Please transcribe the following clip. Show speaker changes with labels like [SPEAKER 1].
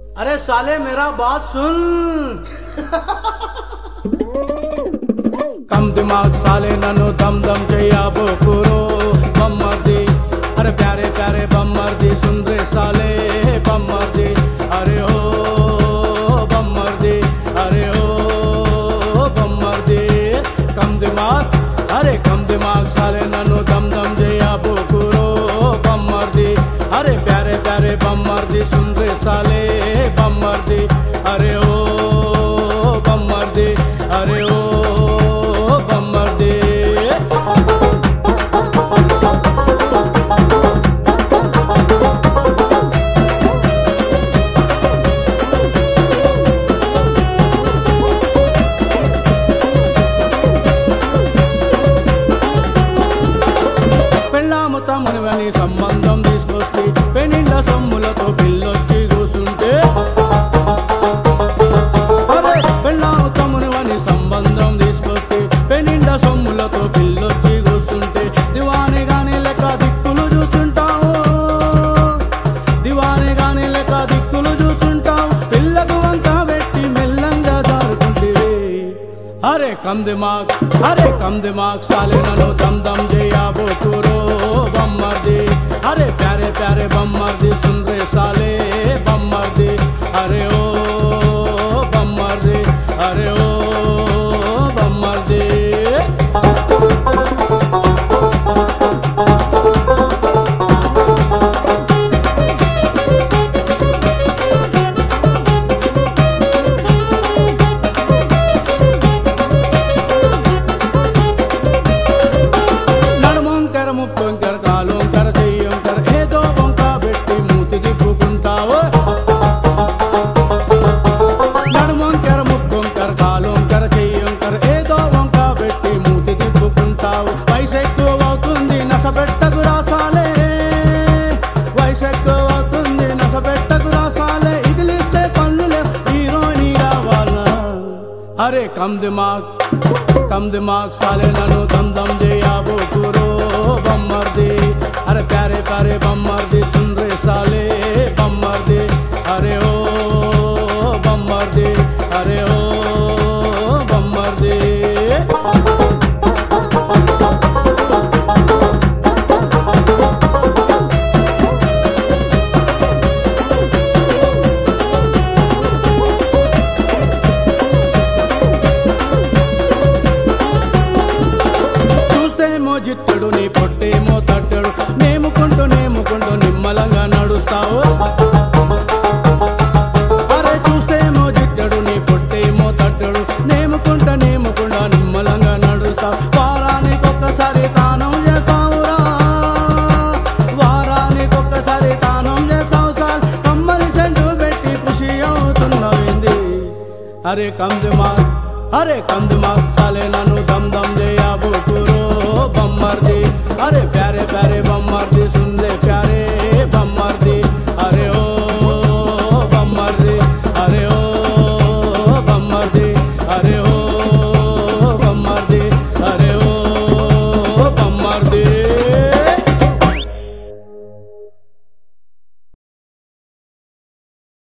[SPEAKER 1] अरे साले मेरा बात सुन। कम दिमाग साले ननु दम दम जया बोकुरो बम्मर्दी। अरे प्यारे प्यारे बम्मर्दी सुन रे साले बम्मर्दी। अरे ओ बम्मर्दी, अरे ओ बम्मर्दी। कम दिमाग, अरे कम दिमाग साले ननु दम दम जया बोकुरो बम्मर्दी। अरे प्यारे प्यारे बम्मर्दी सुन रे साले बम्मर्दी। अरे ओ बम्मर्दी, अरे ओ बम्मर्दी। పెళ్ళాము తమ్మునివని సంబంధం తీసుకొచ్చి పెనిండ్ల సొమ్ములతో పిల్లొచ్చి కూసుంటే, పెళ్ళాము తమ్మునివని సంబంధం తీసుకొచ్చి పెనిండ్ల సొమ్ములతో పిల్లొచ్చి కూసుంటే దివాని గాని లెక్క దిక్కులు చూస్తుంటావు, దివాని గాని లెక్క దిక్కులు చూస్తుంటావు। పిల్లకు వంక పెట్టి మెల్లంగా జారుకుంటివి। अरे कम दिमाग, अरे कम दिमाग साले ननु दम दम जया बोकुरो बम्मर्दी। अरे प्यारे प्यारे बम्मर्दी सुन रे साले बम्मर्दी। अरे ओ बम्मर्दी, अरे ओ बम्मर्दी। ముప్పొంకర కాలోంకర చెయ్యొంకర ఏదో వంక పెట్టి మూతి తిప్పుకుంటావు। నడుమొంకర ముప్పొంకర కాలోంకర చెయ్యొంకర ఏదో వంక పెట్టి మూతి తిప్పుకుంటావు। వయసు ఎక్కువ అవుతుంది నసపెట్టకు రాసాలే, వయసు ఎక్కువ అవుతుంది నసపెట్టకు రాసాలే। ఇదిలిస్తే పనులే హీరోని రావాలా। अरे कम दिमाग, कम दिमाग साले ननु दम दम जया बोकुरो बम्मर्दी। अरे प्यारे प्यारे बम्मर्दी सुन रे साले बम्मर्दी। अरे ओ बम्मर्दी, अरे ओ बम्मर्दी। జిత్తడు నీ పొట్టేమో తట్టడు, నేముకుంటూ నేముకుంటూ నిమ్మలంగా నడుస్తావు। అరే చూస్తేమో జిత్తడు నీ పొట్టేమో తట్టడు, నేముకుంటూ నేముకుంటూ నిమ్మలంగా నడుస్తావు। వారానికి ఒక్కసారి తానం చేస్తావురా, వారానికి ఒక్కసారి తానం చేస్తావు సార్। కమ్మని సెంటు పెట్టి ఖుషి అవుతున్నవింది। అరే కమ్ దిమాగ్, అరే కమ్ దిమాగ్ సాలే నన్ను దమ్ దమ్ చేయ